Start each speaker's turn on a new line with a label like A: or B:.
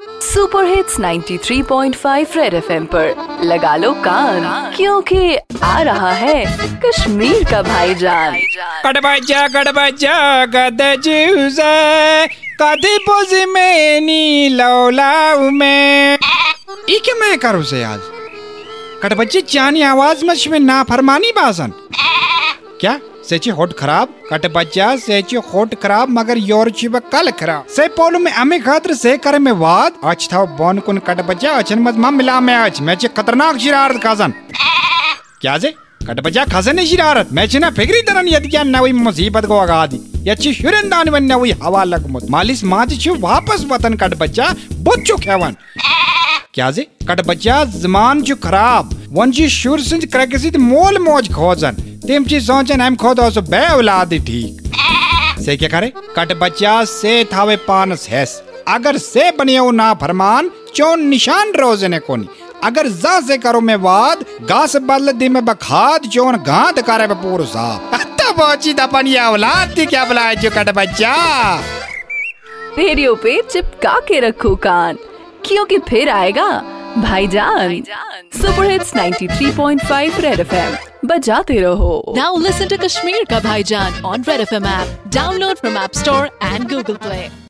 A: Super hits 93.5 red FM पर लगा लो कान, क्योंकि आ रहा है कश्मीर का भाईजान।
B: कड़बजा गद जूज़े कदी पोज़ी में नी लौलाऊ में ई के मैं करूँ से आज कड़बजे चानी आवाज में शिवे ना फरमानी बासन क्या सेची होट खराब कट बच्चा सेची होट खराब मगर योर चिब कल खराब से पोलू में अमे खातर से करे में वाद आज था बॉन कुन कट बच्चा अचन मत मम मिला में आज मैच खतरनाक शरारत खाजन क्या जे कट बच्चा खजन शरारत मैच ना फिक्री तरन यदि क्या नवी मुसीबत को आगा दी यची शुरंदान वन नवी हवा लग मुत मालिस माज छु वापस वतन कट बच्चा बच्चो खेवन क्या जे कट बच्चा जमान छु खराब वन जी शुर सिंज क्रकसित मोल मोज खोजन तेम ची सोचन हम खुद ओस बे औलाद ठीक से क्या करे कट बच्चा से थावे पानस हैस अगर से बनियो ना फरमान चोन निशान रोजने कोनी अगर जा से करो में वाद गास बदल दी में बखाद चोन गांध करे पे पूरो साहब अत्ता पहुंची दा बनिया औलाद थी क्या बुलाए जो कट बच्चा
A: रेडियो पे चिपका के रखो कान, क्योंकि फिर आएगा भाईजान। सुपर हिट्स 93.5 रेड एफएम बजाते रहो।
C: Now listen to Kashmir Ka Bhaijan on Red FM app. Download from App Store and Google Play.